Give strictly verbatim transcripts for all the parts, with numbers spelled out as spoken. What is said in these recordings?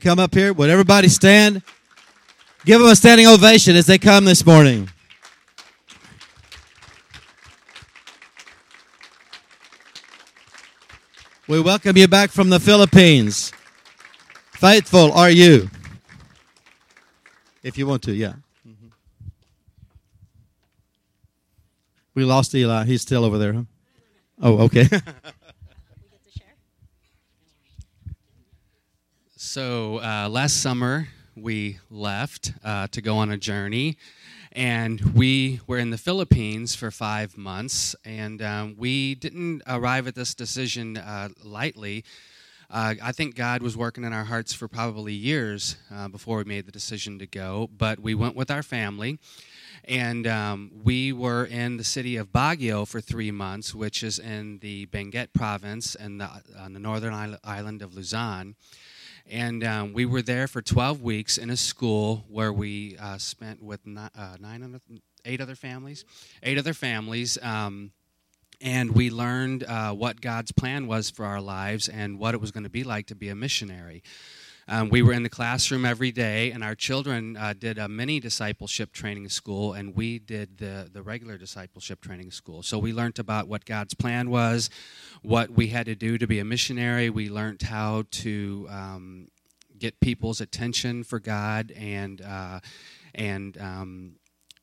come up here? Would everybody stand? Give them a standing ovation as they come this morning. We welcome you back from the Philippines. Faithful are you? If you want to, yeah. Mm-hmm. We lost Eli. He's still over there, huh? Oh, okay. So uh, last summer, we left uh, to go on a journey, and we were in the Philippines for five months, and um, we didn't arrive at this decision uh, lightly. Uh, I think God was working in our hearts for probably years uh, before we made the decision to go, but we went with our family, and um, we were in the city of Baguio for three months, which is in the Benguet province and the, on the northern island of Luzon. And um, we were there for twelve weeks in a school where we uh, spent with ni- uh, nine other, eight other families, eight other families, um, and we learned uh, what God's plan was for our lives and what it was going to be like to be a missionary. Um, we were in the classroom every day, and our children uh, did a mini discipleship training school, and we did the, the regular discipleship training school. So we learned about what God's plan was, what we had to do to be a missionary. We learned how to um, get people's attention for God and uh, and um,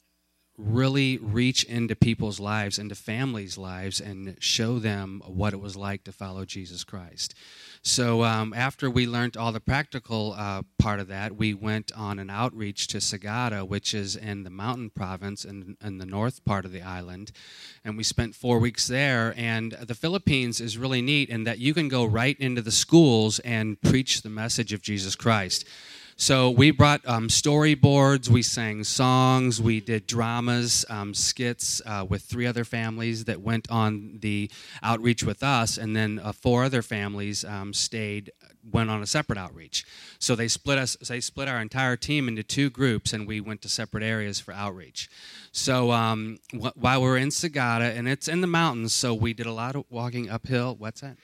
really reach into people's lives, into families' lives, and show them what it was like to follow Jesus Christ. So um, after we learned all the practical uh, part of that, we went on an outreach to Sagada, which is in the mountain province in, in the north part of the island, and we spent four weeks there. And the Philippines is really neat in that you can go right into the schools and preach the message of Jesus Christ. So we brought um, storyboards, we sang songs, we did dramas, um, skits uh, with three other families that went on the outreach with us, and then uh, four other families um, stayed, went on a separate outreach. So they split us. They split our entire team into two groups, and we went to separate areas for outreach. So um, wh- while we were in Sagada, and it's in the mountains, so we did a lot of walking uphill. What's that?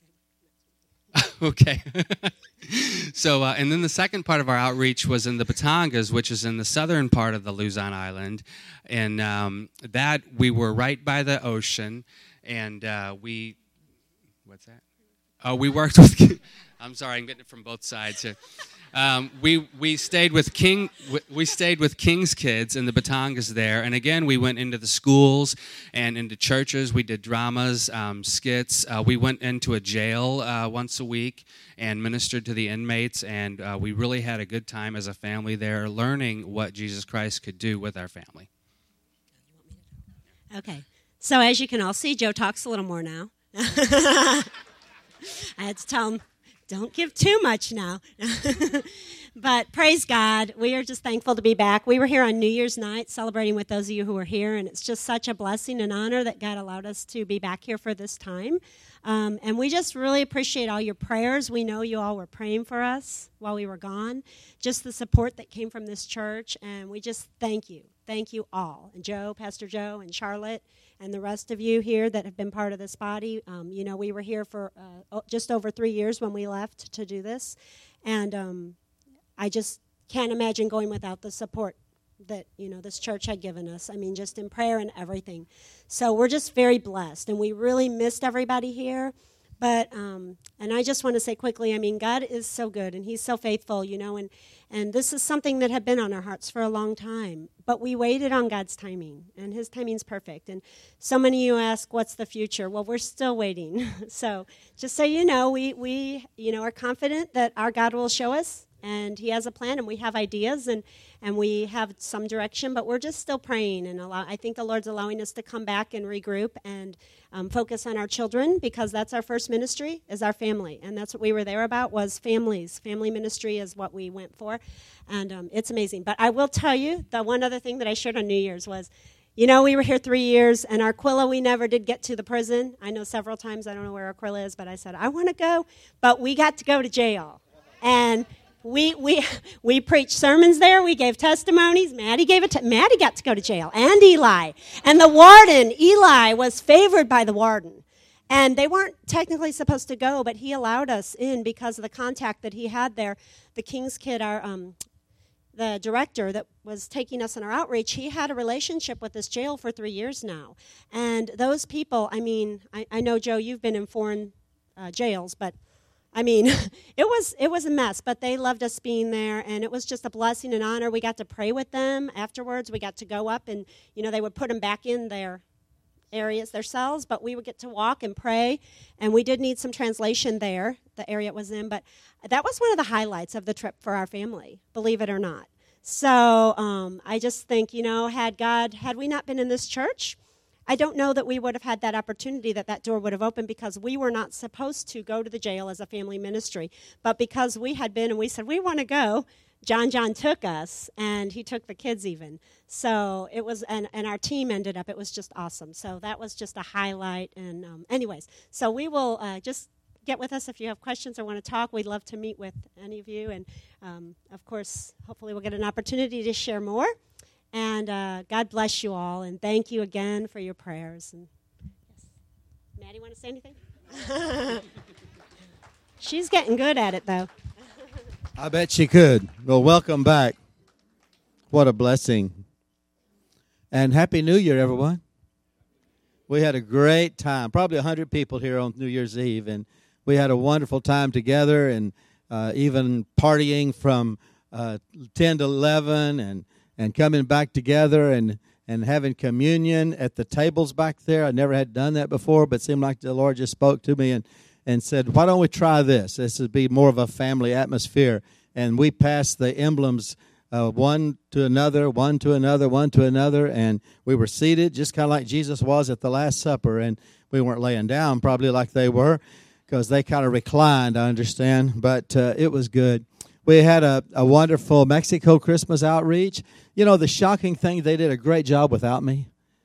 Okay. So, uh, and then the second part of our outreach was in the Batangas, which is in the southern part of the Luzon Island. And um, that, we were right by the ocean, and uh, we, what's that? Oh, we worked with, I'm sorry, I'm getting it from both sides here. Um, we we stayed with King we stayed with King's Kids in the Batangas there, and again we went into the schools and into churches. We did dramas, um, skits. Uh, we went into a jail uh, once a week and ministered to the inmates, and uh, we really had a good time as a family there, learning what Jesus Christ could do with our family. Okay, so as you can all see, Joe talks a little more now. I had to tell him, don't give too much now. But praise God, we are just thankful to be back. We were here on New Year's night celebrating with those of you who were here, and it's just such a blessing and honor that God allowed us to be back here for this time. Um, and we just really appreciate all your prayers. We know you all were praying for us while we were gone, just the support that came from this church, and we just thank you. Thank you all. And Joe, Pastor Joe, and Charlotte, and the rest of you here that have been part of this body. Um, you know, we were here for uh, just over three years when we left to do this. And um, I just can't imagine going without the support that, you know, this church had given us. I mean, just in prayer and everything. So we're just very blessed. And we really missed everybody here. But, um, and I just want to say quickly, I mean, God is so good, and he's so faithful, you know, and, and this is something that had been on our hearts for a long time. But we waited on God's timing, and his timing's perfect. And so many of you ask, what's the future? Well, we're still waiting. So just so you know, we, we, you know, are confident that our God will show us, and he has a plan, and we have ideas, and, and we have some direction, but we're just still praying. And allow, I think the Lord's allowing us to come back and regroup and um, focus on our children, because that's our first ministry, is our family. And that's what we were there about, was families. Family ministry is what we went for. And um, it's amazing. But I will tell you, the one other thing that I shared on New Year's was, you know, we were here three years, and Aquila, we never did get to the prison. I know several times, I don't know where Aquila is, but I said, I want to go. But we got to go to jail. And We we we preached sermons there. We gave testimonies. Maddie gave it. Te- Maddie got to go to jail, and Eli, and the warden. Eli was favored by the warden, And they weren't technically supposed to go, but he allowed us in because of the contact that he had there. The King's Kid, our um, the director that was taking us on our outreach, he had a relationship with this jail for three years now. And those people, I mean, I, I know, Joe, you've been in foreign uh, jails, but I mean, it was it was a mess, but they loved us being there, and it was just a blessing and honor. We got to pray with them afterwards. We got to go up, and, you know, they would put them back in their areas, their cells, but we would get to walk and pray, and we did need some translation there, the area it was in, but that was one of the highlights of the trip for our family, believe it or not. So um, I just think, you know, had God, had we not been in this church, I don't know that we would have had that opportunity, that that door would have opened, because we were not supposed to go to the jail as a family ministry. But because we had been and we said, we want to go, John John took us, and he took the kids even. So it was, and, and our team ended up, it was just awesome. So that was just a highlight. And um, anyways, so we will uh, just get with us if you have questions or want to talk. We'd love to meet with any of you. And um, of course, hopefully we'll get an opportunity to share more. And uh, God bless you all, and thank you again for your prayers. And yes. Maddie, want to say anything? She's getting good at it, though. I bet she could. Well, welcome back. What a blessing. And Happy New Year, everyone. We had a great time. Probably one hundred people here on New Year's Eve, and we had a wonderful time together, and uh, even partying from uh, ten to eleven, and and coming back together and, and having communion at the tables back there. I never had done that before, but it seemed like the Lord just spoke to me and, and said, why don't we try this? This would be more of a family atmosphere. And we passed the emblems uh, one to another, one to another, one to another, and we were seated just kind of like Jesus was at the Last Supper. And we weren't laying down probably like they were, because they kind of reclined, I understand, but uh, it was good. We had a, a wonderful Mexico Christmas outreach. You know, the shocking thing, they did a great job without me.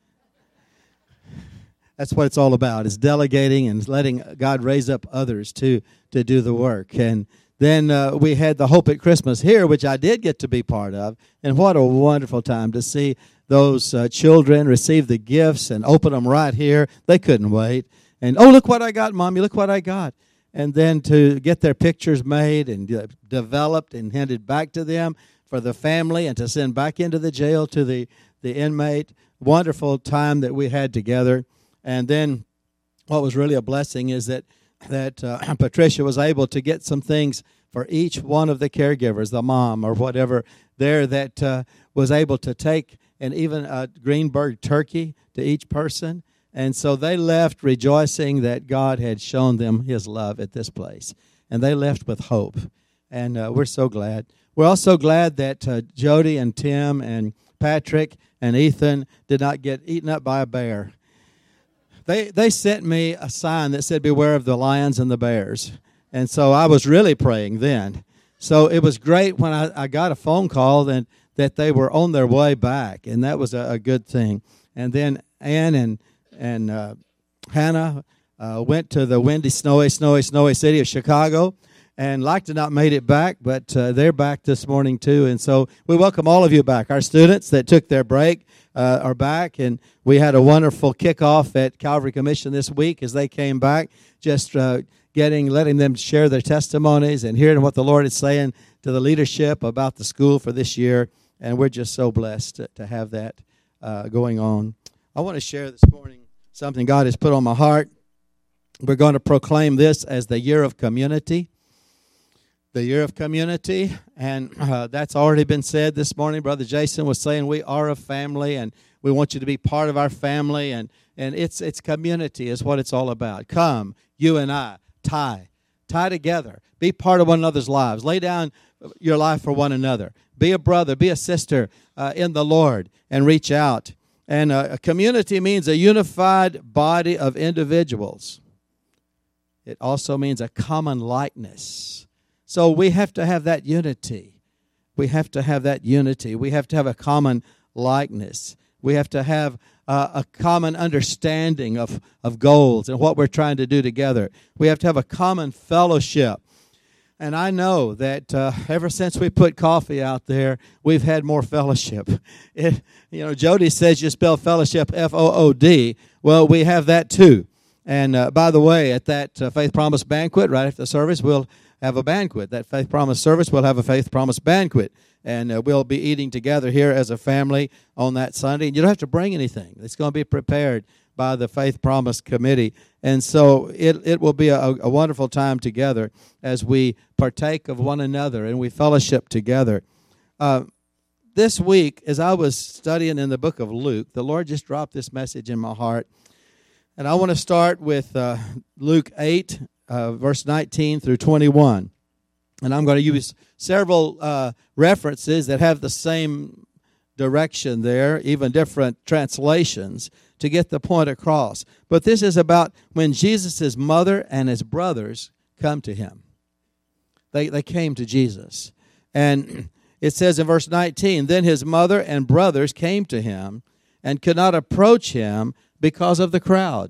That's what it's all about, is delegating and letting God raise up others to, to do the work. And then uh, we had the Hope at Christmas here, which I did get to be part of. And what a wonderful time to see those uh, children receive the gifts and open them right here. They couldn't wait. And, oh, look what I got, Mommy, look what I got. And then to get their pictures made and uh, developed and handed back to them for the family, and to send back into the jail to the, the inmate. Wonderful time that we had together. And then what was really a blessing is that, that uh, Patricia was able to get some things for each one of the caregivers, the mom or whatever there, that uh, was able to take, and even a Greenberg turkey to each person. And so they left rejoicing that God had shown them his love at this place. And they left with hope. And uh, we're so glad. We're also glad that uh, Jody and Tim and Patrick and Ethan did not get eaten up by a bear. They they sent me a sign that said, beware of the lions and the bears. And so I was really praying then. So it was great when I, I got a phone call that, that they were on their way back. And that was a, a good thing. And then Ann and And uh, Hannah uh, went to the windy, snowy, snowy, snowy city of Chicago, and like to not made it back, but uh, they're back this morning too. And so we welcome all of you back. Our students that took their break uh, are back, and we had a wonderful kickoff at Calvary Commission this week as they came back, just uh, getting, letting them share their testimonies and hearing what the Lord is saying to the leadership about the school for this year. And we're just so blessed to, to have that uh, going on. I want to share this morning something God has put on my heart. We're going to proclaim this as the year of community. The year of community, and uh, that's already been said this morning. Brother Jason was saying we are a family, and we want you to be part of our family, and, and it's it's community is what it's all about. Come, you and I, tie, tie together. Be part of one another's lives. Lay down your life for one another. Be a brother, be a sister uh, in the Lord, and reach out. And uh, a community means a unified body of individuals. It also means a common likeness. So we have to have that unity. We have to have that unity. We have to have a common likeness. We have to have uh, a common understanding of, of goals and what we're trying to do together. We have to have a common fellowship. And I know that uh, ever since we put coffee out there, we've had more fellowship. It, you know, Jody says you spell fellowship F O O D. Well, we have that too. And uh, by the way, at that uh, Faith Promise banquet, right after the service, we'll have a banquet. That Faith Promise service, we'll have a Faith Promise banquet. And uh, we'll be eating together here as a family on that Sunday. And you don't have to bring anything. It's going to be prepared by the Faith Promise Committee. And so it, it will be a, a wonderful time together as we partake of one another and we fellowship together. Uh, this week, as I was studying in the book of Luke, the Lord just dropped this message in my heart. And I want to start with uh, Luke eight, uh, verse nineteen through twenty-one. And I'm going to use several uh, references that have the same direction there, even different translations, to get the point across. But this is about when Jesus' mother and his brothers come to him. They, they came to Jesus. And it says in verse nineteen, then his mother and brothers came to him and could not approach him because of the crowd.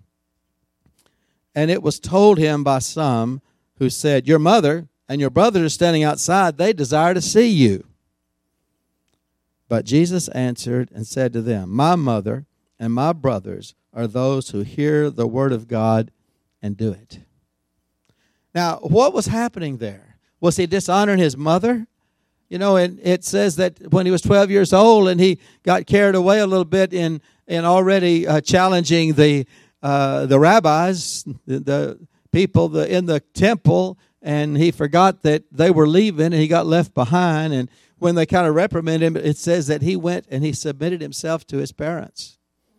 And it was told him by some who said, your mother and your brothers are standing outside. They desire to see you. But Jesus answered and said to them, my mother and my brothers are those who hear the word of God and do it. Now, what was happening there? Was he dishonoring his mother? You know, and it says that when he was twelve years old and he got carried away a little bit in, in already uh, challenging the uh, the rabbis, the, the people the, in the temple, and he forgot that they were leaving and he got left behind. And when they kind of reprimanded him, it says that he went and he submitted himself to his parents.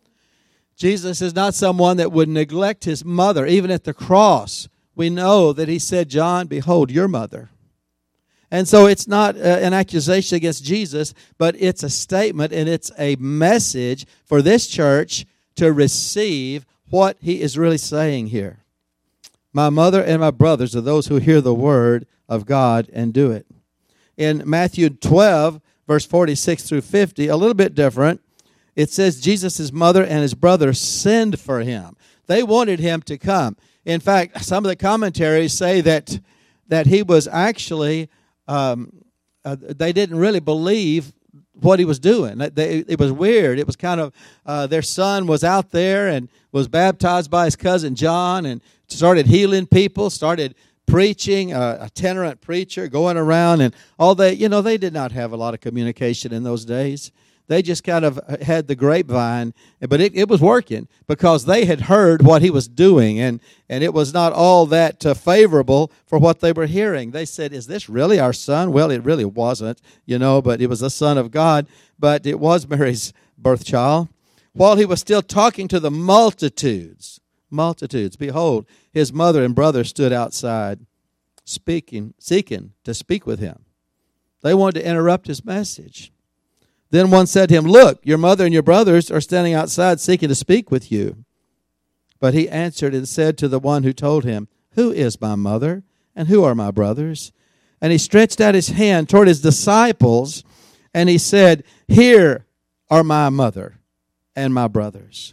Jesus is not someone that would neglect his mother. Even at the cross, we know that he said, John, behold your mother. And so it's not uh, an accusation against Jesus, but it's a statement and it's a message for this church to receive what he is really saying here. My mother and my brothers are those who hear the word of God and do it. In Matthew twelve, verse forty-six through fifty, a little bit different, it says Jesus' mother and his brothers sent for him. They wanted him to come. In fact, some of the commentaries say that, that he was actually... Um, uh, they didn't really believe what he was doing. They, it was weird. It was kind of, uh, their son was out there and was baptized by his cousin John and started healing people, started preaching, uh, a itinerant preacher going around, and all that. You know, they did not have a lot of communication in those days. They just kind of had the grapevine, but it, it was working because they had heard what he was doing, and, and it was not all that uh, favorable for what they were hearing. They said, is this really our son? Well, it really wasn't, you know, but it was the Son of God, but it was Mary's birth child. While he was still talking to the multitudes, multitudes, behold, his mother and brother stood outside speaking, seeking to speak with him. They wanted to interrupt his message. Then one said to him, look, your mother and your brothers are standing outside seeking to speak with you. But he answered and said to the one who told him, who is my mother and who are my brothers? And he stretched out his hand toward his disciples, and he said, here are my mother and my brothers.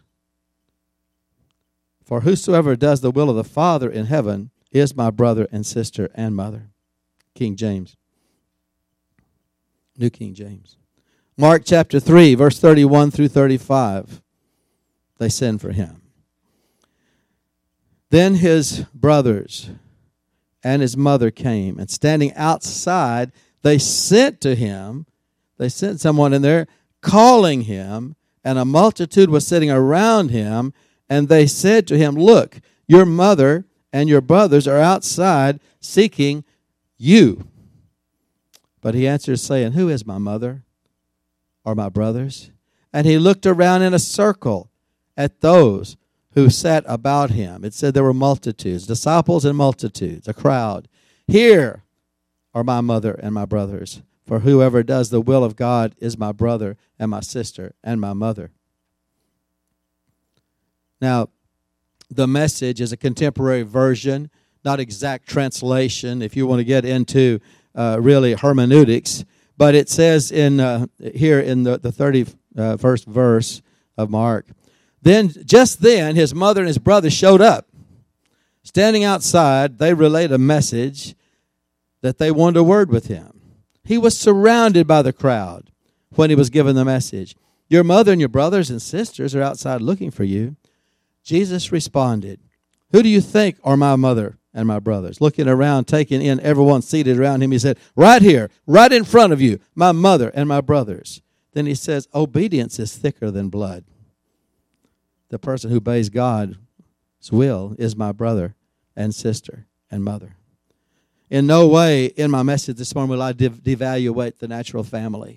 For whosoever does the will of the Father in heaven is my brother and sister and mother. King James. New King James. Mark chapter three, verse thirty-one through thirty-five. They send for him. Then his brothers and his mother came, and standing outside, they sent to him. They sent someone in there calling him, and a multitude was sitting around him, and they said to him, look, your mother and your brothers are outside seeking you. But he answered, saying, who is my mother? Or my brothers? And he looked around in a circle at those who sat about him. It said there were multitudes, disciples and multitudes, a crowd. Here are my mother and my brothers, for whoever does the will of God is my brother and my sister and my mother. Now, the Message is a contemporary version, not exact translation, if you want to get into uh, really hermeneutics. But it says in uh, here in the, the thirty-first verse of Mark, then just then his mother and his brother showed up. Standing outside, they relayed a message that they wanted a word with him. He was surrounded by the crowd when he was given the message. Your mother and your brothers and sisters are outside looking for you. Jesus responded, who do you think are my mother and my brothers? Looking around, taking in everyone seated around him, he said, right here, right in front of you, my mother and my brothers. Then he says, obedience is thicker than blood. The person who obeys God's will is my brother and sister and mother. In no way in my message this morning will I dev- devaluate the natural family.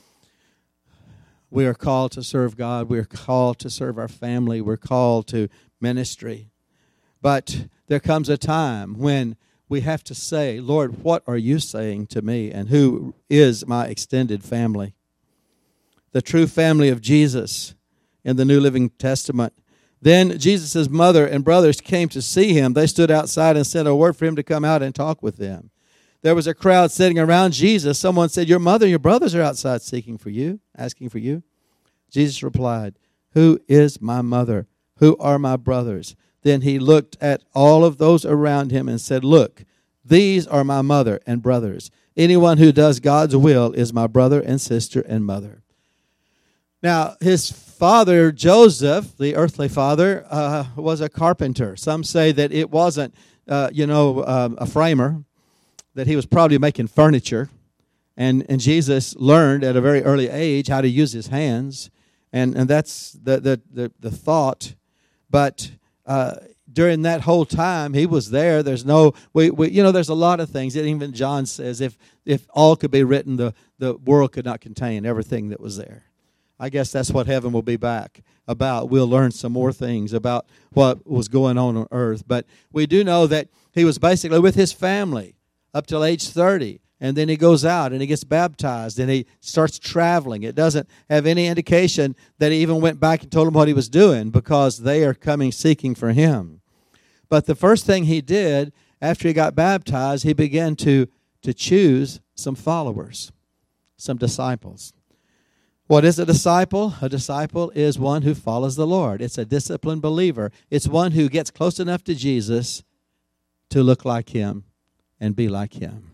We are called to serve God. We are called to serve our family. We're called to ministry. But there comes a time when we have to say, Lord, what are you saying to me? And who is my extended family? The true family of Jesus in the New Living Testament. Then Jesus' mother and brothers came to see him. They stood outside and sent a word for him to come out and talk with them. There was a crowd sitting around Jesus. Someone said, your mother and your brothers are outside seeking for you, asking for you. Jesus replied, who is my mother? Who are my brothers? Then he looked at all of those around him and said, look, these are my mother and brothers. Anyone who does God's will is my brother and sister and mother. Now, his father, Joseph, the earthly father, uh, was a carpenter. Some say that it wasn't, uh, you know, uh, a framer, that he was probably making furniture. And, and Jesus learned at a very early age how to use his hands. And, and that's the, the, the, the thought. But uh, during that whole time, he was there. There's no, we, we, you know, there's a lot of things that even John says, if, if all could be written, the, the world could not contain everything that was there. I guess that's what heaven will be back about. We'll learn some more things about what was going on on earth. But we do know that he was basically with his family up till age thirty. And then he goes out and he gets baptized and he starts traveling. It doesn't have any indication that he even went back and told them what he was doing, because they are coming seeking for him. But the first thing he did after he got baptized, he began to, to choose some followers, some disciples. What is a disciple? A disciple is one who follows the Lord. It's a disciplined believer. It's one who gets close enough to Jesus to look like him and be like him.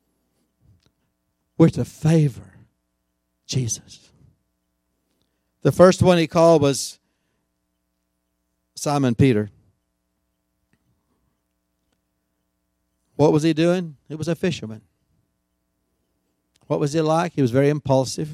We're to favor Jesus. The first one he called was Simon Peter. What was he doing? He was a fisherman. What was he like? He was very impulsive.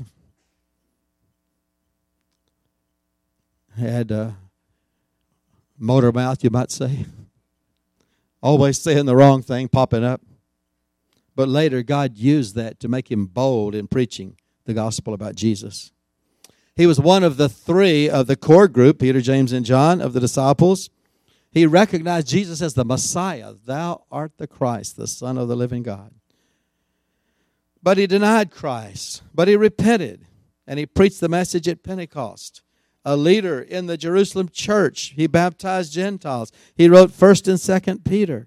He had a motor mouth, you might say. Always saying the wrong thing, popping up. But later, God used that to make him bold in preaching the gospel about Jesus. He was one of the three of the core group, Peter, James, and John, of the disciples. He recognized Jesus as the Messiah. Thou art the Christ, the Son of the living God. But he denied Christ. But he repented. And he preached the message at Pentecost. A leader in the Jerusalem church. He baptized Gentiles. He wrote First and Second Peter.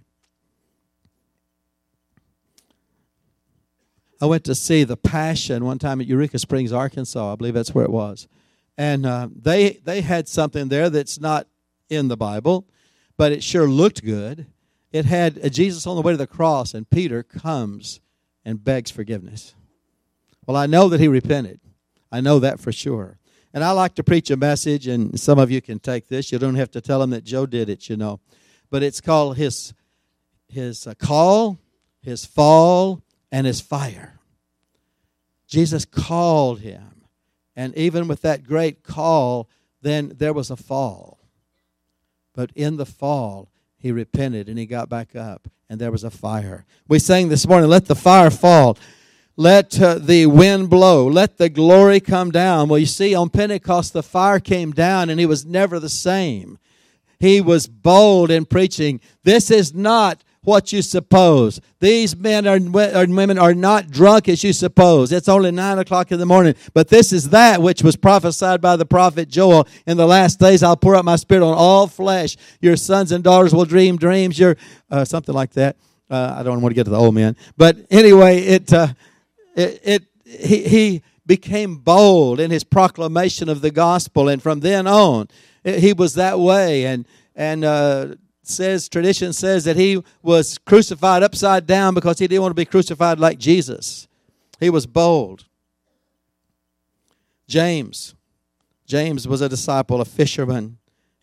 I went to see The Passion one time at Eureka Springs, Arkansas. I believe that's where it was. And uh, they they had something there that's not in the Bible, but it sure looked good. It had a Jesus on the way to the cross, and Peter comes and begs forgiveness. Well, I know that he repented. I know that for sure. And I like to preach a message, and some of you can take this. You don't have to tell them that Joe did it, you know. But it's called his, his uh, call, his fall, and his fire. Jesus called him. And even with that great call, then there was a fall. But in the fall, he repented and he got back up. And there was a fire. We sang this morning, let the fire fall. Let uh, the wind blow. Let the glory come down. Well, you see, on Pentecost, the fire came down and he was never the same. He was bold in preaching. This is not what you suppose. These men and women are not drunk as you suppose. It's only nine o'clock in the morning. But this is that which was prophesied by the prophet Joel. In the last days, I'll pour out my spirit on all flesh. Your sons and daughters will dream dreams. Your uh, something like that. Uh, I don't want to get to the old man. But anyway, it... Uh, It, it he, he became bold in his proclamation of the gospel, and from then on, it, he was that way. And and uh, says tradition says that he was crucified upside down because he didn't want to be crucified like Jesus. He was bold. James, James was a disciple, a fisherman.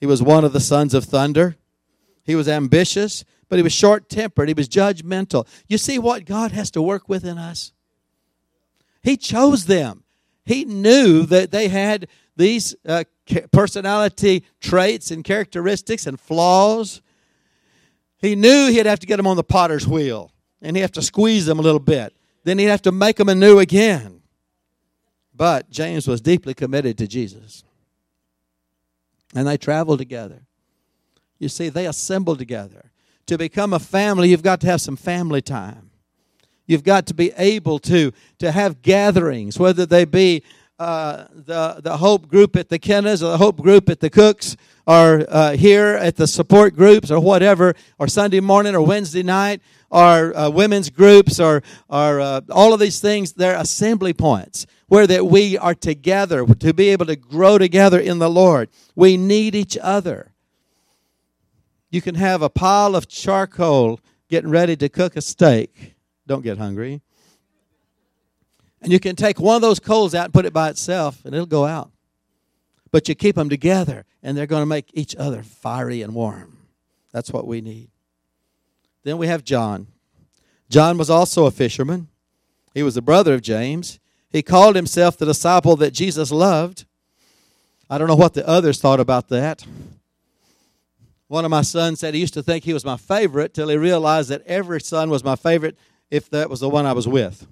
He was one of the sons of thunder. He was ambitious, but he was short-tempered. He was judgmental. You see what God has to work with in us? He chose them. He knew that they had these uh, personality traits and characteristics and flaws. He knew he'd have to get them on the potter's wheel, and he'd have to squeeze them a little bit. Then he'd have to make them anew again. But James was deeply committed to Jesus. And they traveled together. You see, they assembled together. To become a family, you've got to have some family time. You've got to be able to, to have gatherings, whether they be uh, the, the Hope group at the Kennas or the Hope group at the Cooks or uh, here at the support groups or whatever, or Sunday morning or Wednesday night, or uh, women's groups or, or uh, all of these things. They're assembly points where that we are together to be able to grow together in the Lord. We need each other. You can have a pile of charcoal getting ready to cook a steak. Don't get hungry. And you can take one of those coals out and put it by itself, and it'll go out. But you keep them together, and they're going to make each other fiery and warm. That's what we need. Then we have John. John was also a fisherman. He was the brother of James. He called himself the disciple that Jesus loved. I don't know what the others thought about that. One of my sons said he used to think he was my favorite till he realized that every son was my favorite if that was the one I was with.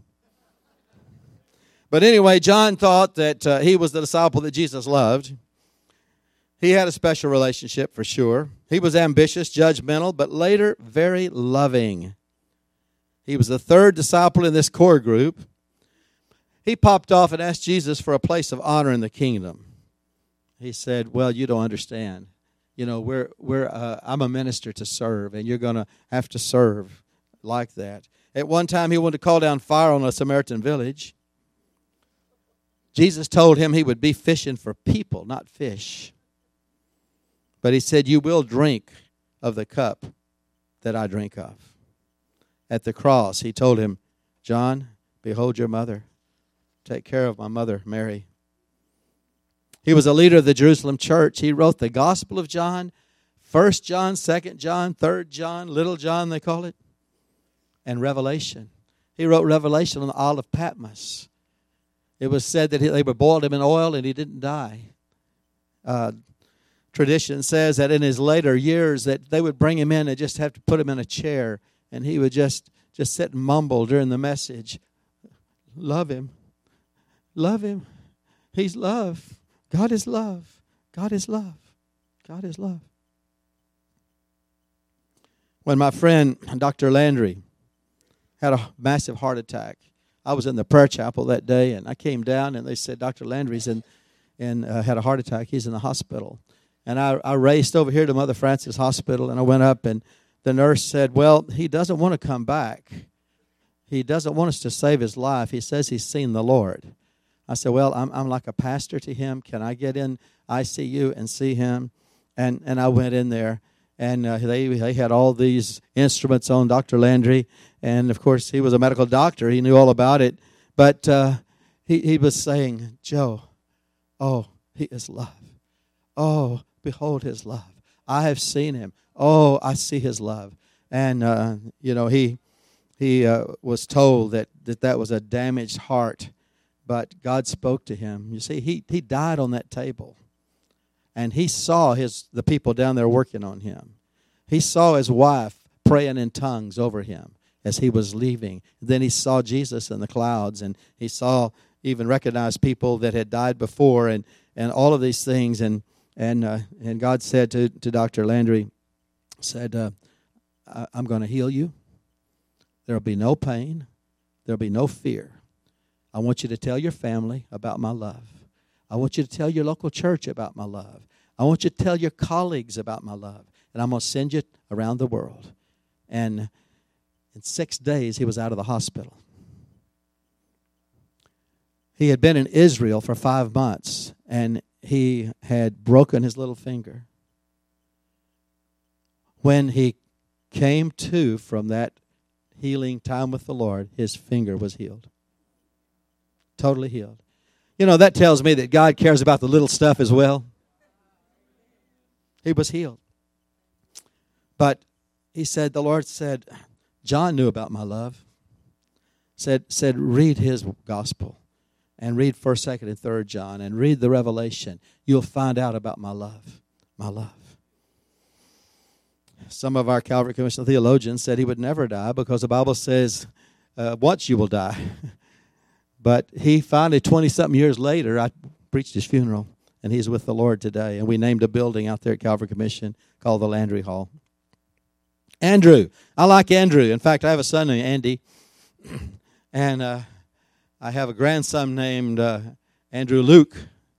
But anyway, John thought that uh, he was the disciple that Jesus loved. He had a special relationship for sure. He was ambitious, judgmental, but later very loving. He was the third disciple in this core group. He popped off and asked Jesus for a place of honor in the kingdom. He said, well, you don't understand. You know, we're we're uh, I'm a minister to serve, and you're going to have to serve like that. At one time, he wanted to call down fire on a Samaritan village. Jesus told him he would be fishing for people, not fish. But he said, you will drink of the cup that I drink of. At the cross, he told him, John, behold your mother. Take care of my mother, Mary. He was a leader of the Jerusalem church. He wrote the Gospel of John, First John, Second John, Third John, Little John they call it, and Revelation. He wrote Revelation on the Isle of Patmos. It was said that they boiled him in oil and he didn't die. Uh, tradition says that in his later years that they would bring him in and just have to put him in a chair, and he would just, just sit and mumble during the message. Love him. Love him. He's love. God is love. God is love. God is love. When my friend Doctor Landry had a massive heart attack, I was in the prayer chapel that day, and I came down, and they said, Doctor Landry's in, and uh, had a heart attack. He's in the hospital. And I, I raced over here to Mother Frances Hospital, and I went up, and the nurse said, well, he doesn't want to come back. He doesn't want us to save his life. He says he's seen the Lord. I said, well, I'm I'm like a pastor to him. Can I get in I C U and see him? And and I went in there, and uh, they they had all these instruments on Doctor Landry. And, of course, he was a medical doctor. He knew all about it. But uh, he, he was saying, Joe, oh, he is love. Oh, behold his love. I have seen him. Oh, I see his love. And, uh, you know, he he uh, was told that, that that was a damaged heart. But God spoke to him. You see, he, he died on that table. And he saw his the people down there working on him. He saw his wife praying in tongues over him as he was leaving. Then he saw Jesus in the clouds, and he saw even recognized people that had died before, and, and all of these things. And and uh, and God said to, to Doctor Landry, said, uh, I'm going to heal you. There will be no pain. There will be no fear. I want you to tell your family about my love. I want you to tell your local church about my love. I want you to tell your colleagues about my love. And I'm going to send you around the world. And in six days, he was out of the hospital. He had been in Israel for five months, and he had broken his little finger. When he came to from that healing time with the Lord, his finger was healed. Totally healed. You know, that tells me that God cares about the little stuff as well. He was healed. But he said, the Lord said, John knew about my love. Said, said read his gospel and read first, second, and third John and read the Revelation. You'll find out about my love, my love. Some of our Calvary Commission theologians said he would never die because the Bible says, uh, once you will die. But he finally, twenty-something years later, I preached his funeral, and he's with the Lord today. And we named a building out there at Calvary Commission called the Landry Hall. Andrew. I like Andrew. In fact, I have a son named Andy. And uh, I have a grandson named uh, Andrew Luke.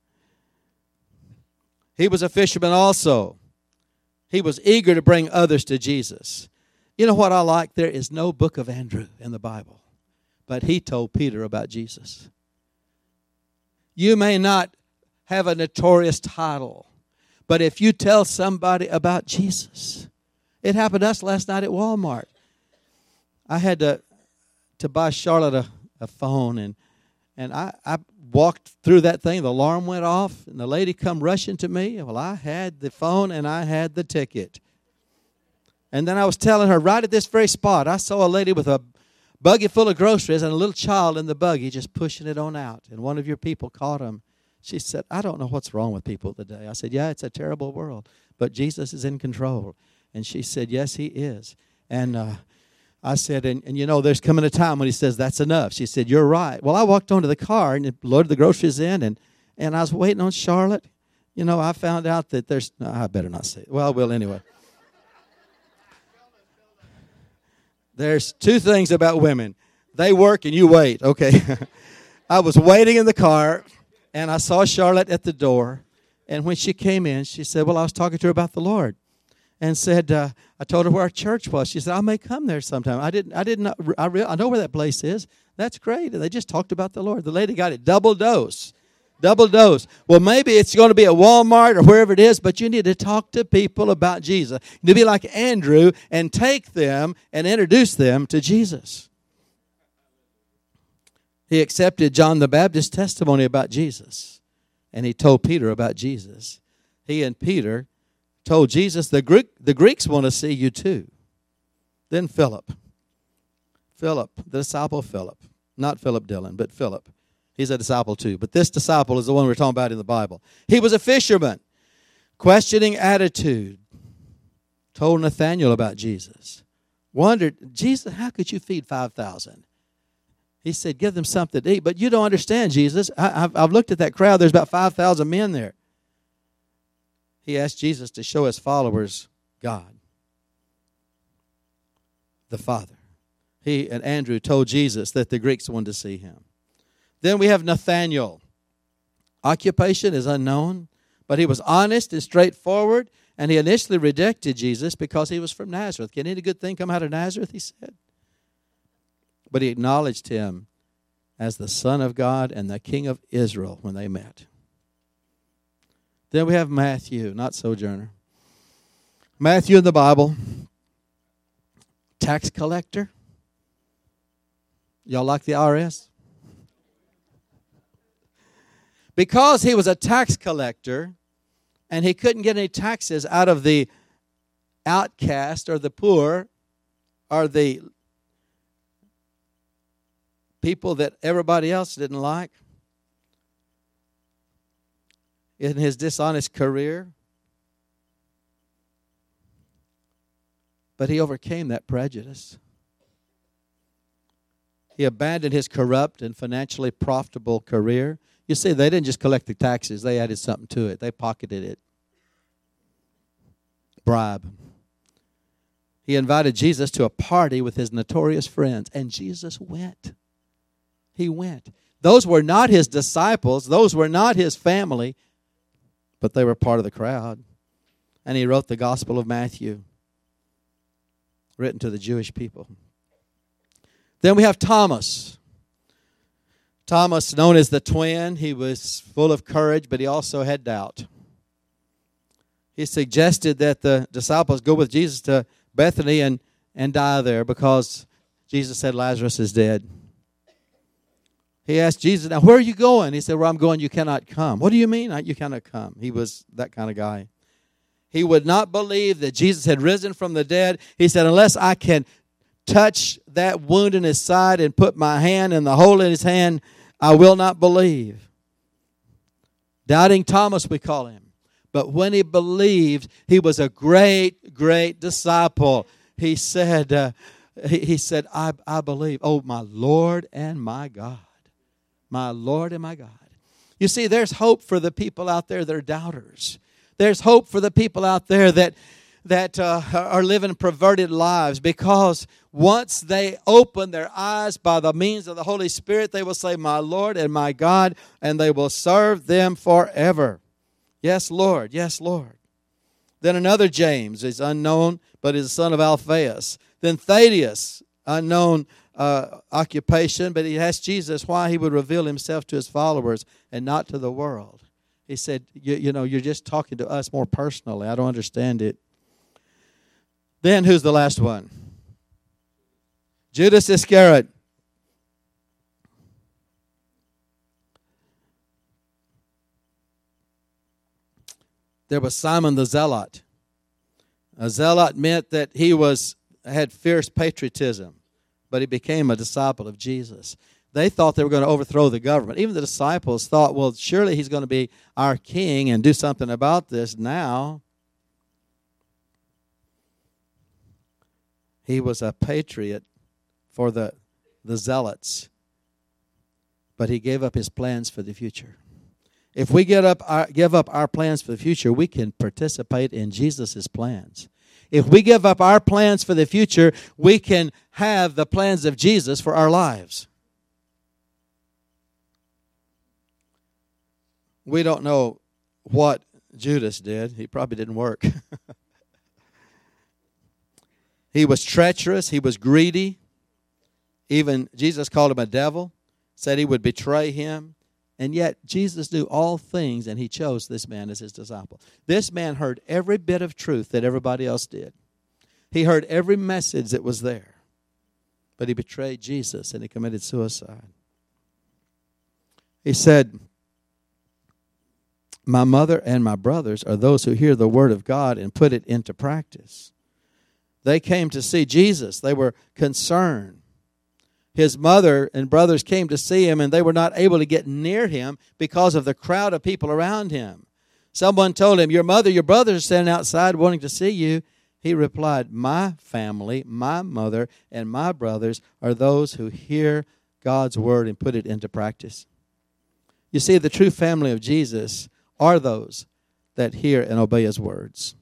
He was a fisherman also. He was eager to bring others to Jesus. You know what I like? There is no book of Andrew in the Bible. But he told Peter about Jesus. You may not have a notorious title, but if you tell somebody about Jesus, it happened to us last night at Walmart. I had to to buy Charlotte a, a phone, and and I, I walked through that thing. The alarm went off, and the lady come rushing to me. Well, I had the phone, and I had the ticket. And then I was telling her, right at this very spot, I saw a lady with a buggy full of groceries and a little child in the buggy just pushing it on out. And one of your people caught him. She said, I don't know what's wrong with people today. I said, yeah, it's a terrible world, but Jesus is in control. And she said, yes, he is. And uh, I said, and, and you know, there's coming a time when he says, that's enough. She said, you're right. Well, I walked onto the car and loaded the groceries in, and, and I was waiting on Charlotte. You know, I found out that there's, no, I better not say it. Well, I will anyway. There's two things about women. They work and you wait. Okay. I was waiting in the car, and I saw Charlotte at the door. And when she came in, she said, well, I was talking to her about the Lord. And said, uh, I told her where our church was. She said, I may come there sometime. I didn't, I didn't, I, re- I know where that place is. That's great. And they just talked about the Lord. The lady got it double dose. Double dose. Well, maybe it's going to be at Walmart or wherever it is, but you need to talk to people about Jesus. You need to be like Andrew and take them and introduce them to Jesus. He accepted John the Baptist's testimony about Jesus, and he told Peter about Jesus. He and Peter told Jesus, the Greek, the Greeks want to see you too. Then Philip. Philip, the disciple Philip. Not Philip Dillon, but Philip. He's a disciple too. But this disciple is the one we're talking about in the Bible. He was a fisherman. Questioning attitude. Told Nathanael about Jesus. Wondered, Jesus, how could you feed five thousand? He said, give them something to eat. But you don't understand, Jesus. I, I've, I've looked at that crowd. There's about five thousand men there. He asked Jesus to show his followers God, the Father. He and Andrew told Jesus that the Greeks wanted to see him. Then we have Nathanael. Occupation is unknown, but he was honest and straightforward, and he initially rejected Jesus because he was from Nazareth. Can any good thing come out of Nazareth, he said? But he acknowledged him as the Son of God and the King of Israel when they met. Then we have Matthew, not Sojourner. Matthew in the Bible, tax collector. Y'all like the I R S? Because he was a tax collector and he couldn't get any taxes out of the outcast or the poor or the people that everybody else didn't like, in his dishonest career. But he overcame that prejudice. He abandoned his corrupt and financially profitable career. You see, they didn't just collect the taxes. They added something to it. They pocketed it. Bribe. He invited Jesus to a party with his notorious friends, and Jesus went. He went. Those were not his disciples. Those were not his family. But they were part of the crowd. And he wrote the Gospel of Matthew, written to the Jewish people. Then we have Thomas. Thomas, known as the twin, he was full of courage, but he also had doubt. He suggested that the disciples go with Jesus to Bethany and, and die there because Jesus said Lazarus is dead. He asked Jesus, now where are you going? He said, where I'm going, you cannot come. What do you mean you cannot come? He was that kind of guy. He would not believe that Jesus had risen from the dead. He said, unless I can touch that wound in his side and put my hand in the hole in his hand, I will not believe. Doubting Thomas, we call him. But when he believed, he was a great, great disciple. He said, uh, he, he said, I, I believe. Oh, my Lord and my God. My Lord and my God. You see, there's hope for the people out there that are doubters. There's hope for the people out there that that uh, are living perverted lives, because once they open their eyes by the means of the Holy Spirit, they will say, my Lord and my God, and they will serve them forever. Yes, Lord. Yes, Lord. Then another James is unknown, but is the son of Alphaeus. Then Thaddeus, unknown uh, occupation, but he asked Jesus why he would reveal himself to his followers and not to the world. He said, you, you know, you're just talking to us more personally. I don't understand it. Then who's the last one? Judas Iscariot. There was Simon the Zealot. A zealot meant that he was had fierce patriotism, but he became a disciple of Jesus. They thought they were going to overthrow the government. Even the disciples thought, well, surely he's going to be our king and do something about this now. He was a patriot for the, the zealots, but he gave up his plans for the future. If we get up our, give up our plans for the future, we can participate in Jesus' plans. If we give up our plans for the future, we can have the plans of Jesus for our lives. We don't know what Judas did. He probably didn't work. He was treacherous. He was greedy. Even Jesus called him a devil, said he would betray him. And yet Jesus knew all things, and he chose this man as his disciple. This man heard every bit of truth that everybody else did. He heard every message that was there. But he betrayed Jesus, and he committed suicide. He said, my mother and my brothers are those who hear the word of God and put it into practice. They came to see Jesus. They were concerned. His mother and brothers came to see him, and they were not able to get near him because of the crowd of people around him. Someone told him, your mother, your brothers are standing outside wanting to see you. He replied, my family, my mother, and my brothers are those who hear God's word and put it into practice. You see, the true family of Jesus are those that hear and obey his words.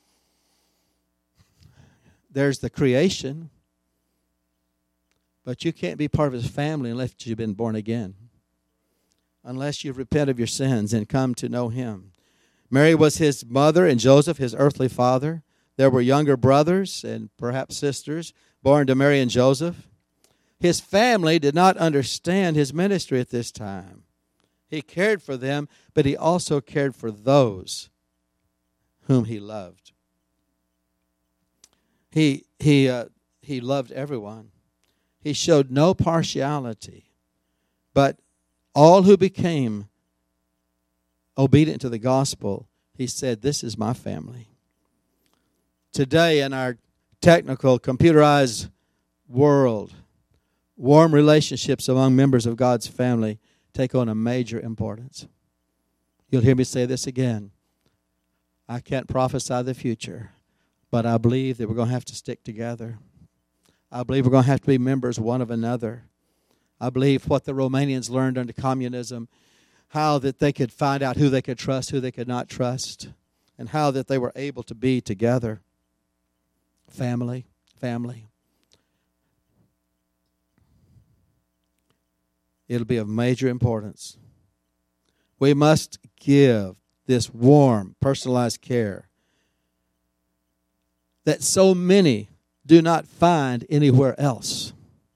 There's the creation, but you can't be part of his family unless you've been born again, unless you repent of your sins and come to know him. Mary was his mother and Joseph his earthly father. There were younger brothers and perhaps sisters born to Mary and Joseph. His family did not understand his ministry at this time. He cared for them, but he also cared for those whom he loved. He he uh, he loved everyone. He showed no partiality, but all who became obedient to the gospel, he said, this is my family. Today in our technical, computerized world, warm relationships among members of God's family take on a major importance. You'll hear me say this again. I can't prophesy the future, but I believe that we're going to have to stick together. I believe we're going to have to be members one of another. I believe what the Romanians learned under communism, how that they could find out who they could trust, who they could not trust, and how that they were able to be together. Family, family. It'll be of major importance. We must give this warm, personalized care that so many do not find anywhere else.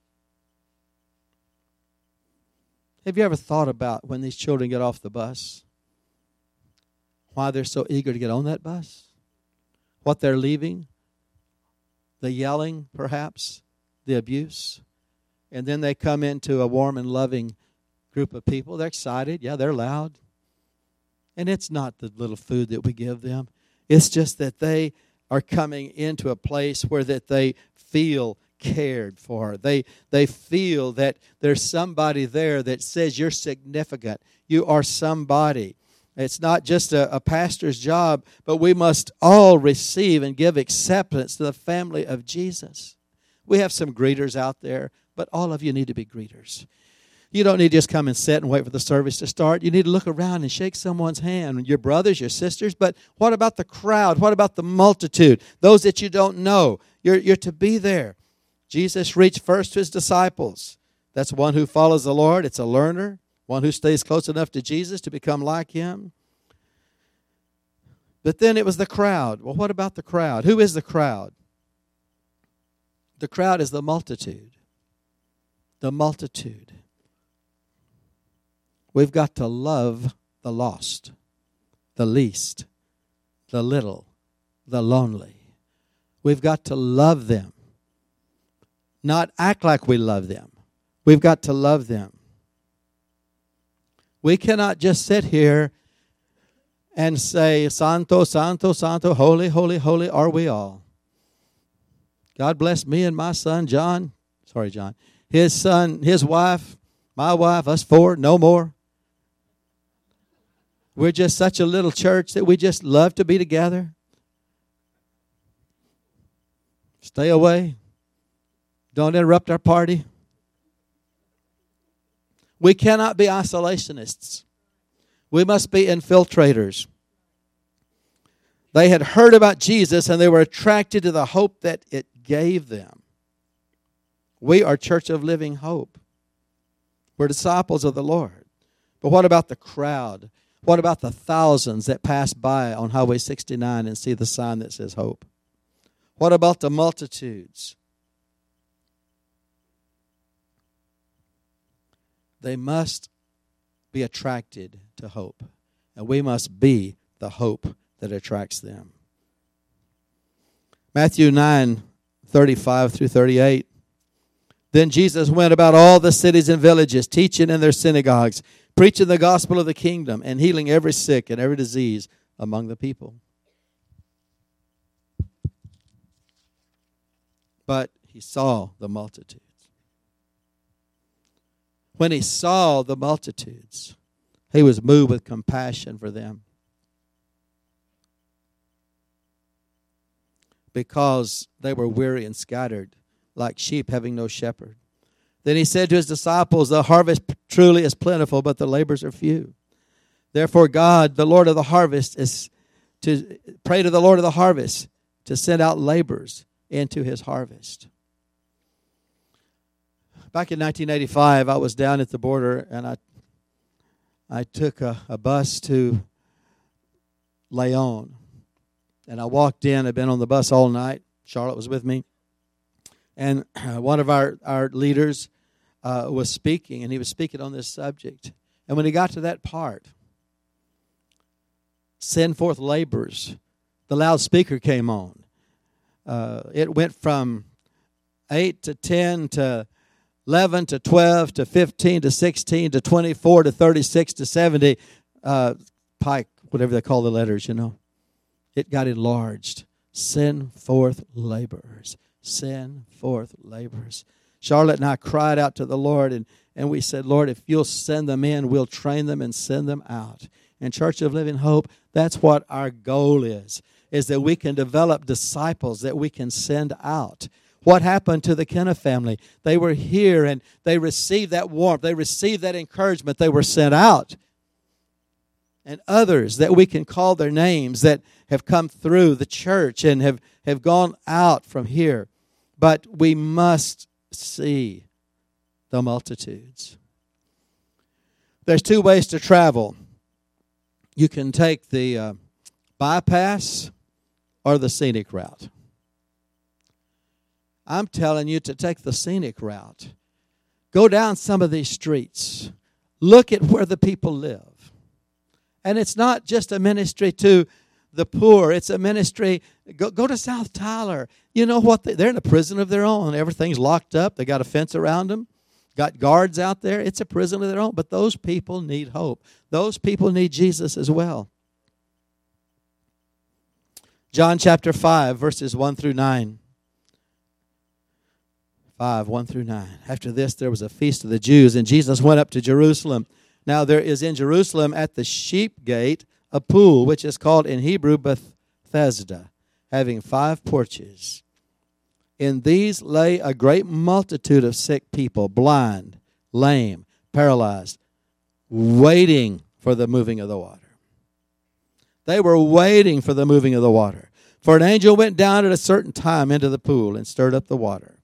Have you ever thought about when these children get off the bus, why they're so eager to get on that bus? What they're leaving? The yelling, perhaps, the abuse. And then they come into a warm and loving group of people. They're excited. Yeah, they're loud. And it's not the little food that we give them. It's just that they are coming into a place where that they feel cared for. They they feel that there's somebody there that says you're significant. You are somebody. It's not just a, a pastor's job, but we must all receive and give acceptance to the family of Jesus. We have some greeters out there, but all of you need to be greeters. You don't need to just come and sit and wait for the service to start. You need to look around and shake someone's hand, your brothers, your sisters. But what about the crowd? What about the multitude? Those that you don't know. You're, you're to be there. Jesus reached first to his disciples. That's one who follows the Lord. It's a learner, one who stays close enough to Jesus to become like him. But then it was the crowd. Well, what about the crowd? Who is the crowd? The crowd is the multitude. The multitude. We've got to love the lost, the least, the little, the lonely. We've got to love them. Not act like we love them. We've got to love them. We cannot just sit here and say, Santo, Santo, Santo, holy, holy, holy are we all. God bless me and my son, John. Sorry, John. His son, his wife, my wife, us four, no more. We're just such a little church that we just love to be together. Stay away. Don't interrupt our party. We cannot be isolationists. We must be infiltrators. They had heard about Jesus and they were attracted to the hope that it gave them. We are Church of Living Hope. We're disciples of the Lord. But what about the crowd? What about the thousands that pass by on Highway sixty-nine and see the sign that says hope? What about the multitudes? They must be attracted to hope. And we must be the hope that attracts them. Matthew nine, thirty-five through thirty-eight. Then Jesus went about all the cities and villages, teaching in their synagogues, preaching the gospel of the kingdom, and healing every sick and every disease among the people. But he saw the multitudes. When he saw the multitudes, he was moved with compassion for them. Because they were weary and scattered, like sheep having no shepherd. Then he said to his disciples, the harvest truly is plentiful, but the labors are few. Therefore God, the Lord of the harvest, is to pray to the Lord of the harvest to send out laborers into his harvest. Back in nineteen eighty-five, I was down at the border, and I I took a, a bus to Leon. And I walked in. I'd been on the bus all night. Charlotte was with me. And one of our, our leaders uh, was speaking, and he was speaking on this subject. And when he got to that part, send forth laborers, the loudspeaker came on. Uh, it went from eight to ten to eleven to twelve to fifteen to sixteen to twenty-four to thirty-six to seventy. Uh, Pike, whatever they call the letters, you know. It got enlarged. Send forth laborers. Send forth laborers. Charlotte and I cried out to the Lord, and, and we said, Lord, if you'll send them in, we'll train them and send them out. And Church of Living Hope, that's what our goal is, is that we can develop disciples that we can send out. What happened to the Kenna family? They were here, and they received that warmth. They received that encouragement. They were sent out. And others that we can call their names that have come through the church and have, have gone out from here. But we must see the multitudes. There's two ways to travel. You can take the uh, bypass or the scenic route. I'm telling you to take the scenic route. Go down some of these streets. Look at where the people live. And it's not just a ministry to the poor. It's a ministry. Go, go to South Tyler. You know what? They, they're in a prison of their own. Everything's locked up. They got a fence around them. Got guards out there. It's a prison of their own. But those people need hope. Those people need Jesus as well. John chapter five, verses one through nine. five, one through nine. After this, there was a feast of the Jews, and Jesus went up to Jerusalem. Now there is in Jerusalem at the sheep gate a pool, which is called in Hebrew Bethesda, having five porches. In these lay a great multitude of sick people, blind, lame, paralyzed, waiting for the moving of the water. They were waiting for the moving of the water. For an angel went down at a certain time into the pool and stirred up the water.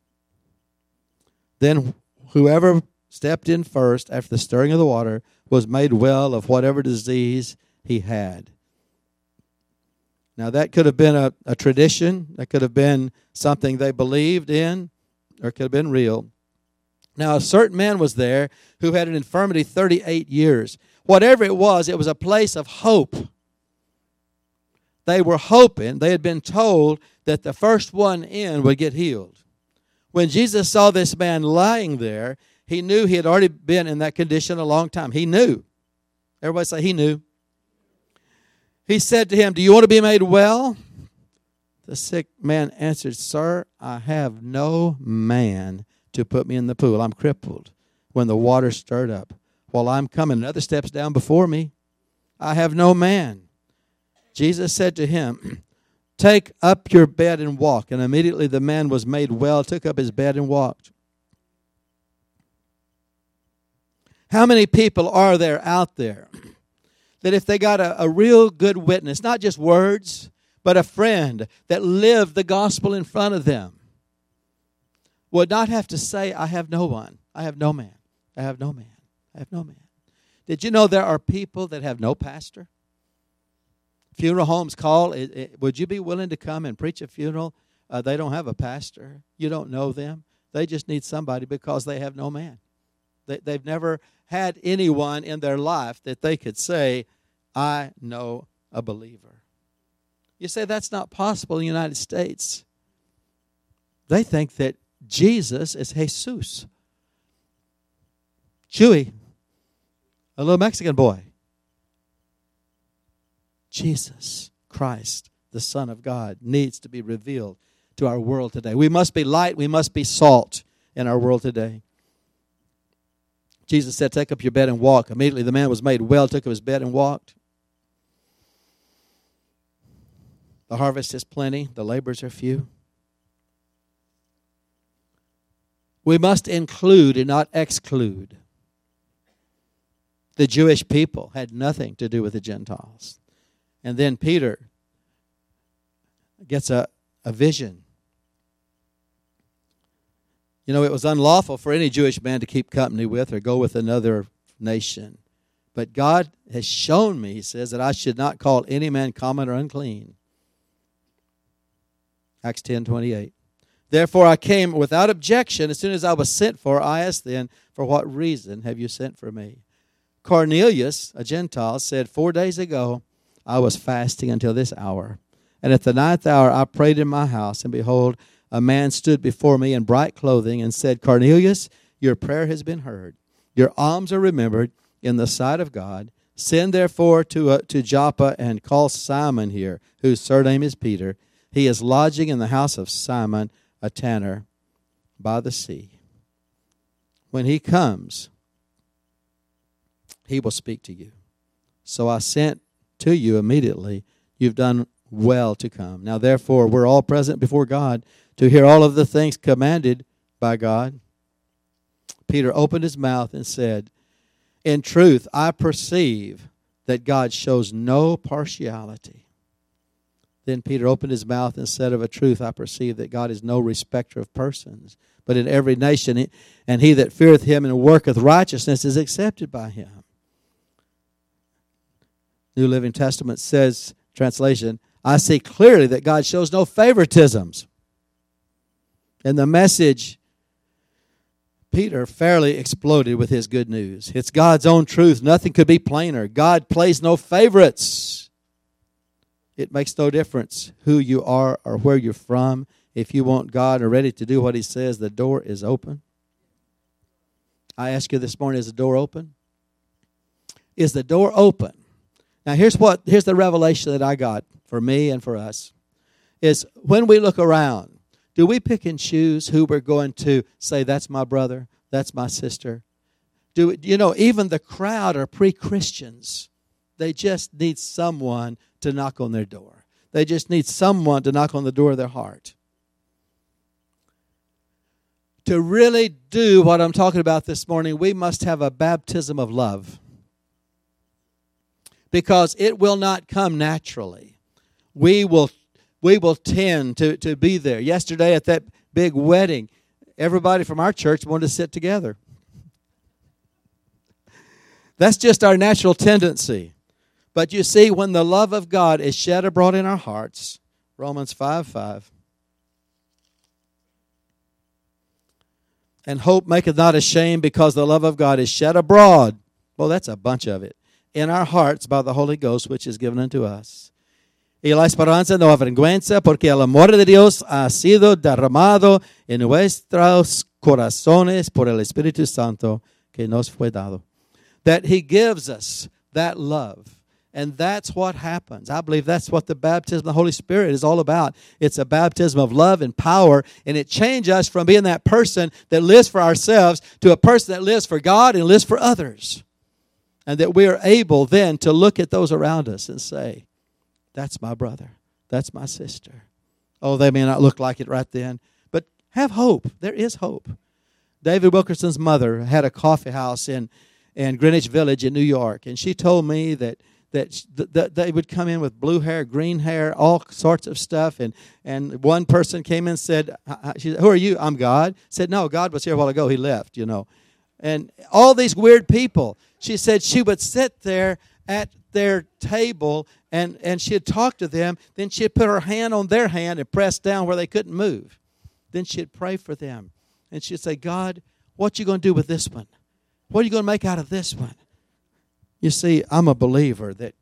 Then whoever stepped in first after the stirring of the water was made well of whatever disease he had. Now that could have been a, a tradition. That could have been something they believed in, or it could have been real. Now a certain man was there who had an infirmity thirty-eight years. Whatever it was, it was a place of hope. They were hoping, they had been told that the first one in would get healed. When Jesus saw this man lying there, he knew he had already been in that condition a long time. He knew. Everybody say, he knew. He said to him, do you want to be made well? The sick man answered, sir, I have no man to put me in the pool. I'm crippled when the water stirred up. While I'm coming, another steps down before me. I have no man. Jesus said to him, take up your bed and walk. And immediately the man was made well, took up his bed and walked. How many people are there out there that if they got a, a real good witness, not just words, but a friend that lived the gospel in front of them, would not have to say, I have no one, I have no man, I have no man, I have no man. Did you know there are people that have no pastor? Funeral homes call, it, it, would you be willing to come and preach a funeral? Uh, they don't have a pastor. You don't know them. They just need somebody because they have no man. They, they've never had anyone in their life that they could say, I know a believer. You say that's not possible in the United States. They think that Jesus is Jesus. Chewy, a little Mexican boy. Jesus Christ, the Son of God, needs to be revealed to our world today. We must be light. We must be salt in our world today. Jesus said, take up your bed and walk. Immediately the man was made well, took up his bed and walked. The harvest is plenty. The laborers are few. We must include and not exclude. The Jewish people had nothing to do with the Gentiles. And then Peter gets a, a vision. You know, it was unlawful for any Jewish man to keep company with or go with another nation. But God has shown me, he says, that I should not call any man common or unclean. Acts ten twenty-eight. Therefore I came without objection. As soon as I was sent for, I asked then, for what reason have you sent for me? Cornelius, a Gentile, said, four days ago, I was fasting until this hour. And at the ninth hour I prayed in my house, and behold, a man stood before me in bright clothing and said, Cornelius, your prayer has been heard. Your alms are remembered in the sight of God. Send therefore to, uh, to Joppa and call Simon here, whose surname is Peter. He is lodging in the house of Simon, a tanner, by the sea. When he comes, he will speak to you. So I sent to you immediately. You've done well to come. Now therefore we're all present before God to hear all of the things commanded by God. Peter opened his mouth and said, in truth, I perceive that God shows no partiality. Then Peter opened his mouth and said, of a truth, I perceive that God is no respecter of persons, but in every nation, and he that feareth him and worketh righteousness is accepted by him. New Living Testament says, translation, I see clearly that God shows no favoritisms. In the Message, Peter fairly exploded with his good news. It's God's own truth. Nothing could be plainer. God plays no favorites. It makes no difference who you are or where you're from. If you want God and are ready to do what he says, the door is open. I ask you this morning, is the door open? Is the door open Now, here's what here's the revelation that I got for me and for us, is when we look around, do we pick and choose who we're going to say, that's my brother, that's my sister? Do you know, even the crowd are pre-Christians. They just need someone to knock on their door. They just need someone to knock on the door of their heart. To really do what I'm talking about this morning, we must have a baptism of love. Because it will not come naturally. We will we will tend to, to be there. Yesterday at that big wedding, everybody from our church wanted to sit together. That's just our natural tendency. But you see, when the love of God is shed abroad in our hearts, Romans five five, and hope maketh not ashamed, because the love of God is shed abroad. Well, that's a bunch of it. In our hearts by the Holy Ghost, which is given unto us. Y la esperanza no avergüenza, porque el amor de Dios ha sido derramado en nuestros corazones por el Espíritu Santo que nos fue dado. That He gives us that love. And that's what happens. I believe that's what the baptism of the Holy Spirit is all about. It's a baptism of love and power, and it changes us from being that person that lives for ourselves to a person that lives for God and lives for others. And that we are able then to look at those around us and say, that's my brother, that's my sister. Oh, they may not look like it right then, but have hope. There is hope. David Wilkerson's mother had a coffee house in, in Greenwich Village in New York, and she told me that That, that they would come in with blue hair, green hair, all sorts of stuff. And, and one person came in and said, she said, who are you? I'm God. Said, no, God was here a while ago. He left, you know. And all these weird people. She said she would sit there at their table and, and she'd talk to them. Then she'd put her hand on their hand and press down where they couldn't move. Then she'd pray for them. And she'd say, God, what you going to do with this one? What are you going to make out of this one? You see, I'm a believer that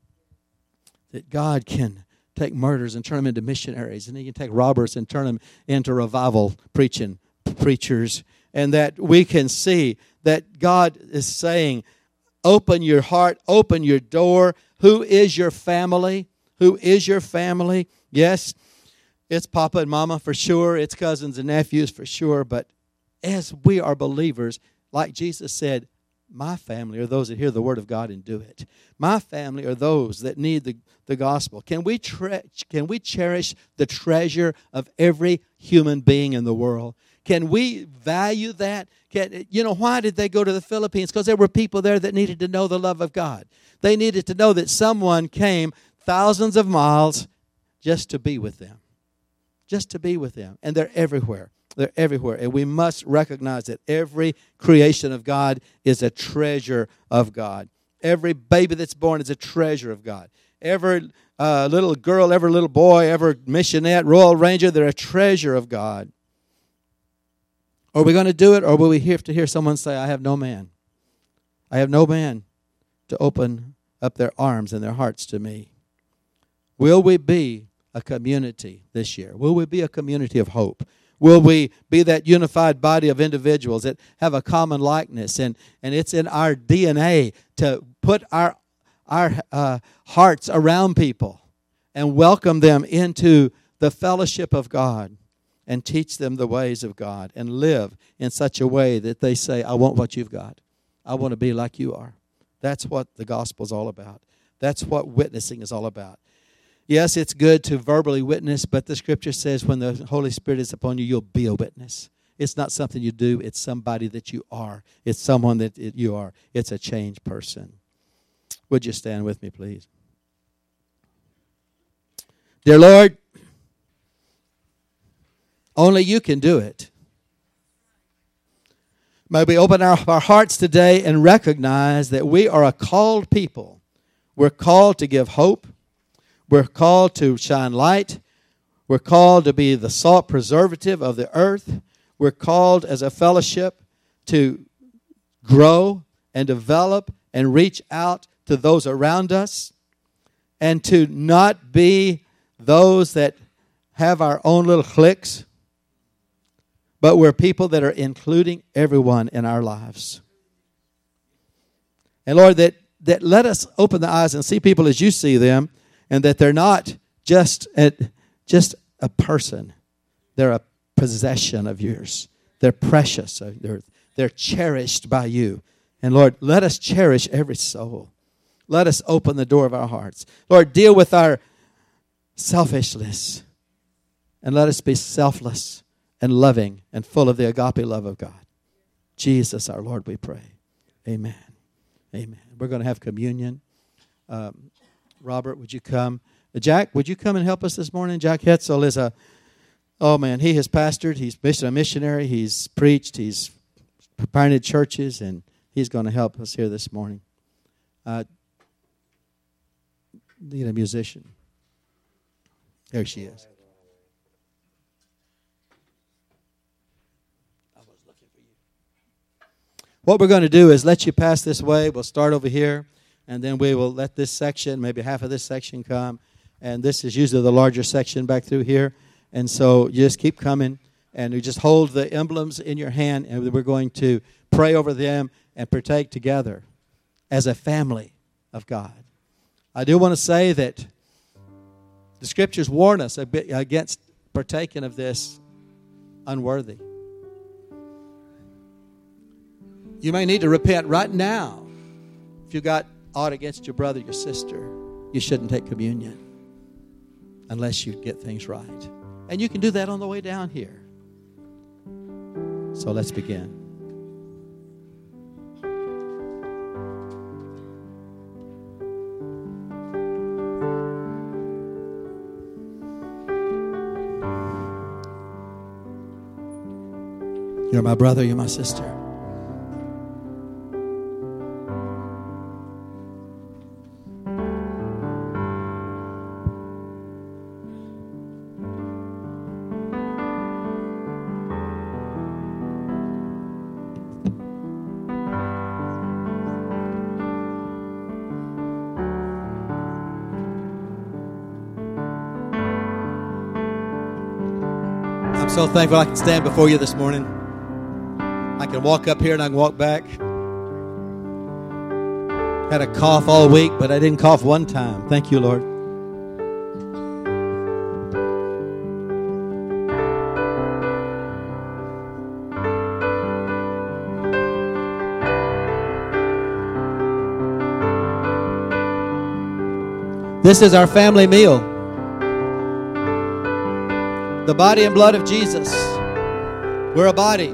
that God can take murderers and turn them into missionaries, and He can take robbers and turn them into revival preaching preachers, and that we can see that God is saying, open your heart, open your door. Who is your family? Who is your family? Yes, it's Papa and Mama for sure. It's cousins and nephews for sure. But as we are believers, like Jesus said, my family are those that hear the word of God and do it. My family are those that need the, the gospel. Can we tre- can we cherish the treasure of every human being in the world? Can we value that? Can, you know, why did they go to the Philippines? Because there were people there that needed to know the love of God. They needed to know that someone came thousands of miles just to be with them. Just to be with them. And they're everywhere. They're everywhere. And we must recognize that every creation of God is a treasure of God. Every baby that's born is a treasure of God. Every uh, little girl, every little boy, every missionette, Royal Ranger, they're a treasure of God. Are we going to do it, or will we have to hear someone say, I have no man. I have no man to open up their arms and their hearts to me. Will we be a community this year? Will we be a community of hope? Will we be that unified body of individuals that have a common likeness? And, and it's in our D N A to put our, our uh, hearts around people and welcome them into the fellowship of God and teach them the ways of God and live in such a way that they say, I want what you've got. I want to be like you are. That's what the gospel is all about. That's what witnessing is all about. Yes, it's good to verbally witness, but the Scripture says when the Holy Spirit is upon you, you'll be a witness. It's not something you do. It's somebody that you are. It's someone that you are. It's a changed person. Would you stand with me, please? Dear Lord, only you can do it. May we open our, our hearts today and recognize that we are a called people. We're called to give hope. We're called to shine light. We're called to be the salt preservative of the earth. We're called as a fellowship to grow and develop and reach out to those around us, and to not be those that have our own little cliques, but we're people that are including everyone in our lives. And Lord, that that let us open the eyes and see people as you see them, and that they're not just a, just a person. They're a possession of yours. They're precious. They're, they're cherished by you. And Lord, let us cherish every soul. Let us open the door of our hearts. Lord, deal with our selfishness. And let us be selfless and loving and full of the agape love of God. Jesus, our Lord, we pray. Amen. Amen. We're going to have communion. Um, Robert, would you come? Jack, would you come and help us this morning? Jack Hetzel is a, oh man, he has pastored. He's a missionary. He's preached. He's planted churches, and he's going to help us here this morning. Uh, need a musician. There she is. What we're going to do is let you pass this way. We'll start over here, and then we will let this section, maybe half of this section come. And this is usually the larger section back through here. And so you just keep coming, and you just hold the emblems in your hand, and we're going to pray over them and partake together as a family of God. I do want to say that the Scriptures warn us a bit against partaking of this unworthy. You may need to repent right now. If you got aught against your brother, your sister, you shouldn't take communion unless you get things right. And you can do that on the way down here. So let's begin. You're my brother, you're my sister. I'm so thankful I can stand before you this morning. I can walk up here and I can walk back. Had a cough all week, but I didn't cough one time. Thank you, Lord. This is our family meal. The body and blood of Jesus. We're a body.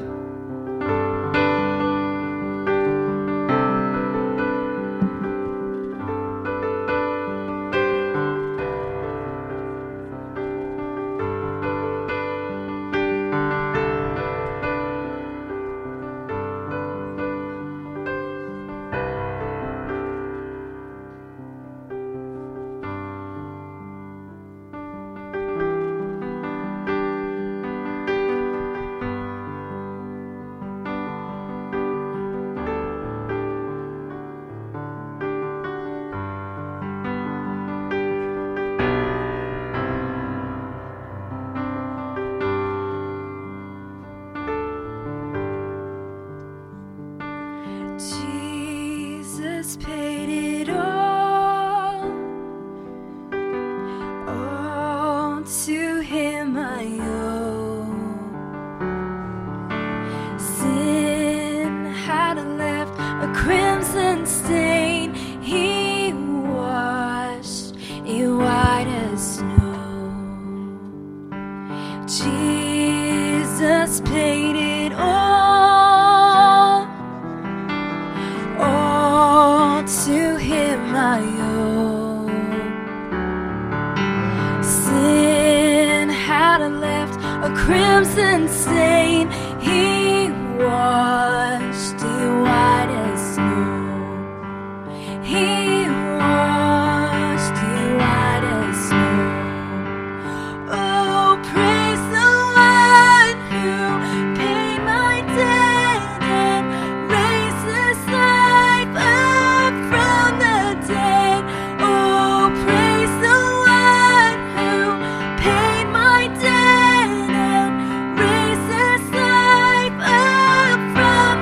From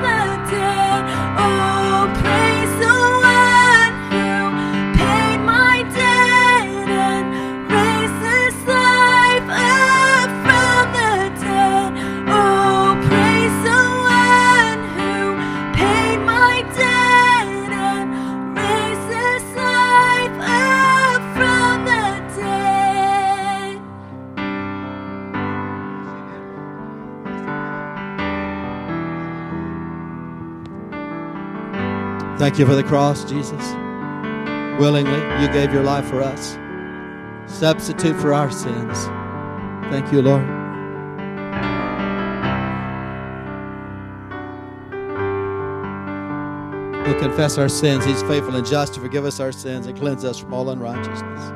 Thank you for the cross, Jesus. Willingly, you gave your life for us. Substitute for our sins. Thank you, Lord. We'll confess our sins. He's faithful and just to forgive us our sins and cleanse us from all unrighteousness.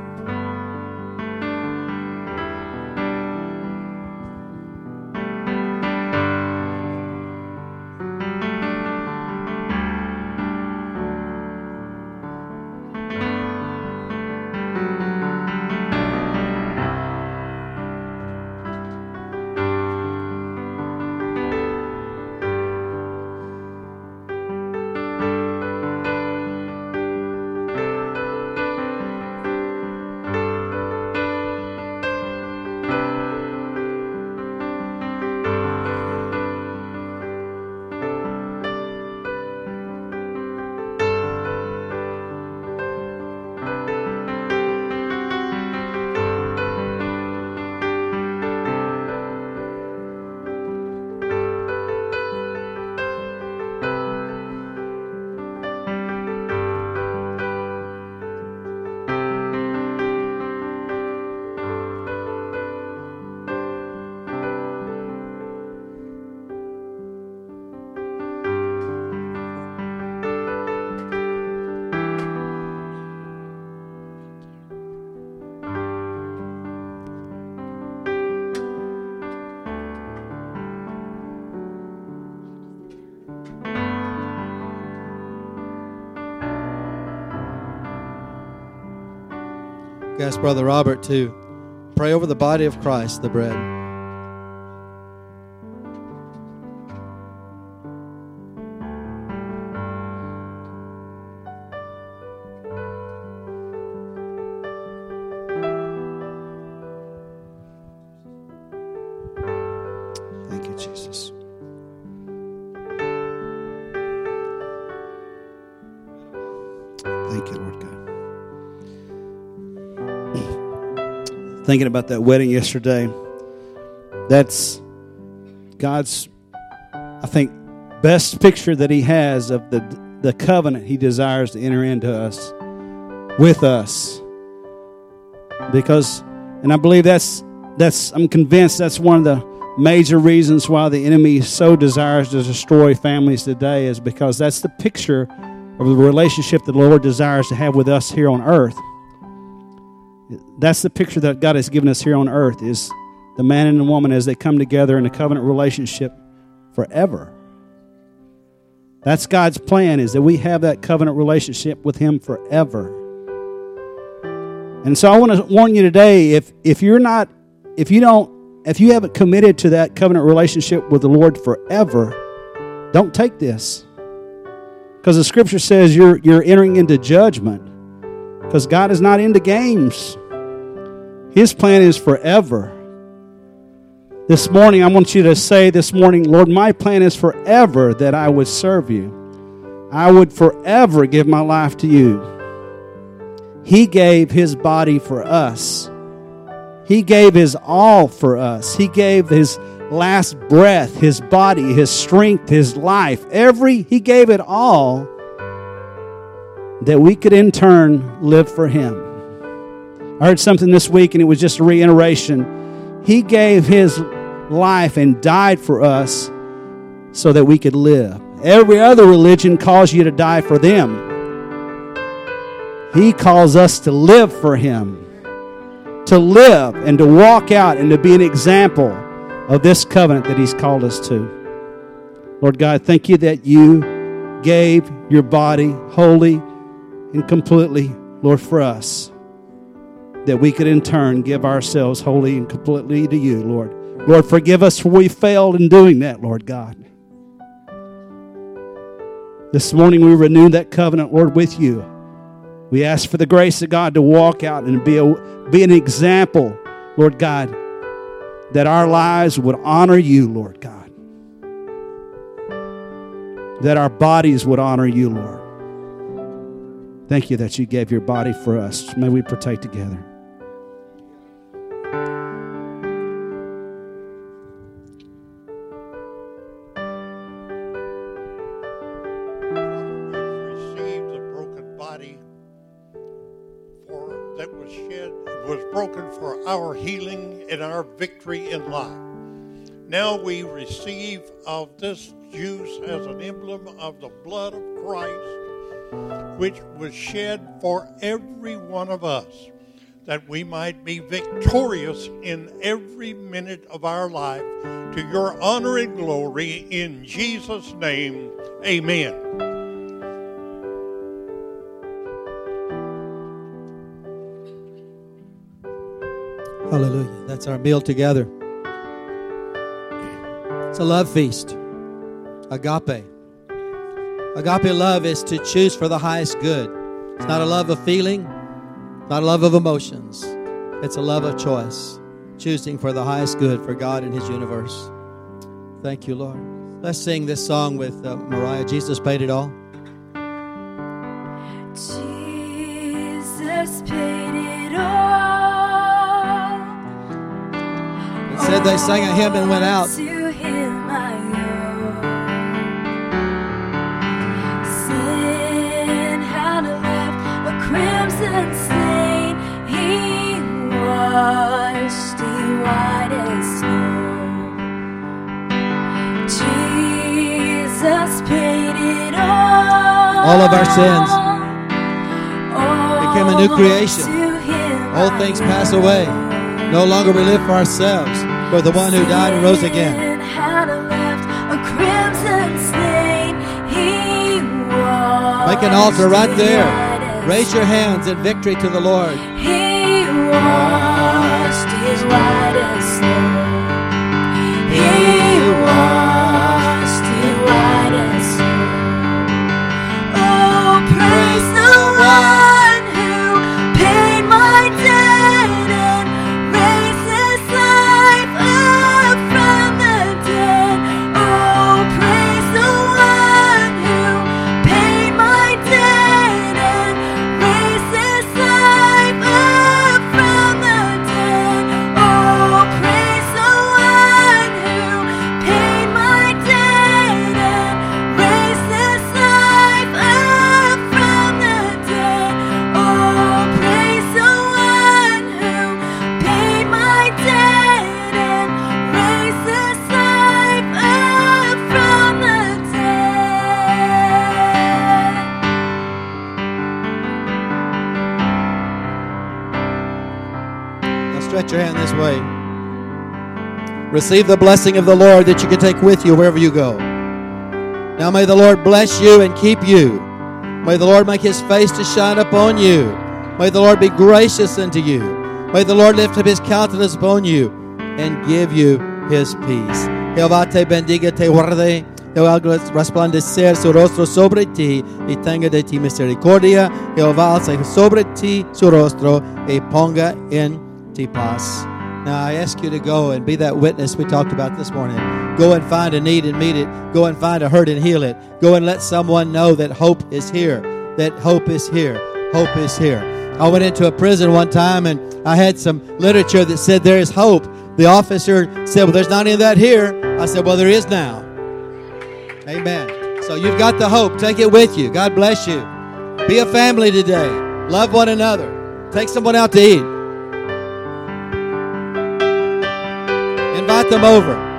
Ask Brother Robert to pray over the body of Christ, the bread. Thank you, Jesus. Thank you, Lord God. Thinking about that wedding yesterday, that's God's, I think, best picture that he has of the the covenant he desires to enter into us, with us. Because, and I believe that's, that's I'm convinced that's one of the major reasons why the enemy so desires to destroy families today, is because that's the picture of the relationship that the Lord desires to have with us here on earth. That's the picture that God has given us here on earth, is the man and the woman as they come together in a covenant relationship forever. That's God's plan, is that we have that covenant relationship with him forever. And so I want to warn you today, if if you're not, if you don't, if you haven't committed to that covenant relationship with the Lord forever, don't take this. Because the scripture says you're you're entering into judgment. Because God is not into games. His plan is forever. This morning, I want you to say this morning, Lord, my plan is forever that I would serve you. I would forever give my life to you. He gave his body for us. He gave his all for us. He gave his last breath, his body, his strength, his life. Every, he gave it all that we could in turn live for him. I heard something this week and it was just a reiteration. He gave his life and died for us so that we could live. Every other religion calls you to die for them. He calls us to live for him. To live and to walk out and to be an example of this covenant that he's called us to. Lord God, thank you that you gave your body wholly and completely, Lord, for us, that we could in turn give ourselves wholly and completely to you, Lord. Lord, forgive us for we failed in doing that, Lord God. This morning we renew that covenant, Lord, with you. We ask for the grace of God to walk out and be, a, be an example, Lord God, that our lives would honor you, Lord God. That our bodies would honor you, Lord. Thank you that you gave your body for us. May we partake together. was broken for our healing and our victory in life. Now we receive of this juice as an emblem of the blood of Christ, which was shed for every one of us, that we might be victorious in every minute of our life, to your honor and glory, in Jesus' name, amen. Hallelujah. That's our meal together. It's a love feast. Agape. Agape love is to choose for the highest good. It's not a love of feeling, not a love of emotions. It's a love of choice, choosing for the highest good for God and His universe. Thank you, Lord. Let's sing this song with uh, Mariah. Jesus paid it all. Jesus paid it all. It said they sang a hymn and went out. To Him I owe. Sin had left a crimson stain. He washed it white as snow. Jesus paid it all. All of our sins. Became a new creation. Old things pass away. No longer we live for ourselves, but the one who died and rose again. Make an altar right there. Raise your hands in victory to the Lord. He washed his white as snow. He washed his white as snow. Oh, praise the one who paid my debt and raised his life up from the dead. Oh, praise the one who paid my debt and raised his life up from the dead. Oh, praise the one who paid my debt and raised his life up from the dead. Oh, praise the one who paid my debt and raised his life up from the dead. Now stretch your hand this way. Receive the blessing of the Lord that you can take with you wherever you go. Now may the Lord bless you and keep you. May the Lord make His face to shine upon you. May the Lord be gracious unto you. May the Lord lift up His countenance upon you and give you His peace. Jehová te bendiga, te guarde. Jehová haga resplandecer su rostro sobre ti y tenga de ti misericordia. Jehová alce sobre ti su rostro y ponga en ti paz. Now I ask you to go and be that witness we talked about this morning. Go and find a need and meet it. Go and find a hurt and heal it. Go and let someone know that hope is here. That hope is here. Hope is here. I went into a prison one time and I had some literature that said there is hope. The officer said, well, there's not any of that here. I said, well, there is now. Amen. So you've got the hope. Take it with you. God bless you. Be a family today. Love one another. Take someone out to eat. Invite them over.